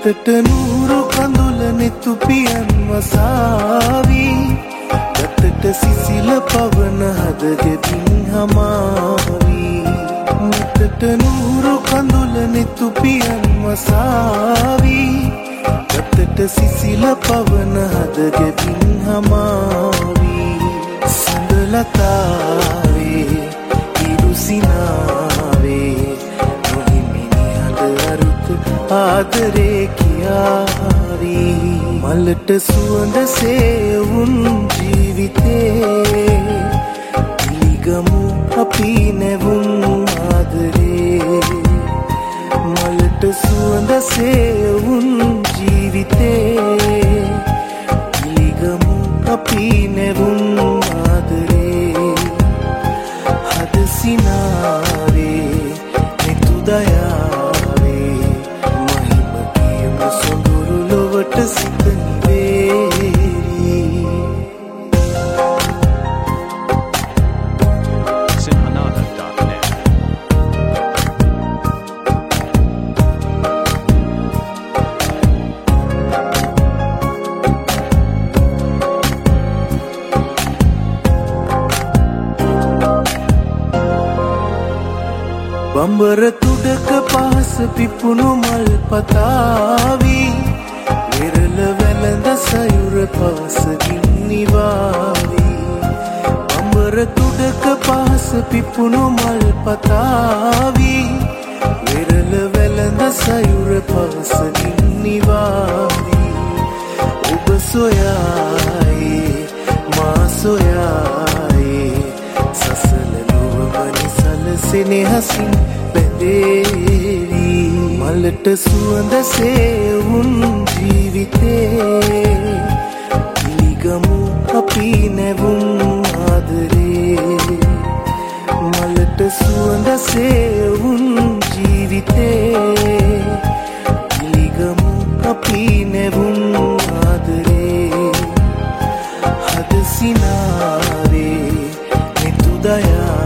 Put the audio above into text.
ගතට නూరు කඳුල නිතුපියන් වසාවි ගතට සිසිල පවන හදගෙදින් හමාවි ගතට නూరు කඳුල නිතුපියන් වසාවි ගතට සිසිල පවන හදගෙදින් හමාවි සඳලතාවේ ඉරුසිනාවේ නොහිමිනි හද අරුත ආදරේ කියාවි මලට සුවඳ සේවුන් ජීවිතේ පිළිගමු අපි නැවුම් ආදරේ මලට සුවඳ සේවුන් ජීවිතේ පිළිගමු අපි නැවුම් ආදරේ හද සිනාවේ නිතු දයාවේ මහිම කියම සොඳුරු ලොවට සිත නිවේරි බඹර තුඩක පහස පිපුණු මල් පතාවි විරල වැළඳ සයුර පාසකින් නිවාවි බඹර තුඩක පහස පිපුණු මල් පතාවි විරල වැළඳ සයුර පාසකින් නිවාවි ඔබ සොයායේ මා සොයායේ සසල නුවමනි සලසෙනෙහසින් බැඳේවි මලට සුවඳ සේවුන් ජීවිතේ පිළිගමු අපි නැවුම් ආදරේ මලට සුවඳ සේවුන් ජීවිතේ පිළිගමු අපි නැවුම් ආදරේ හද සිනාවේ නිතු දයා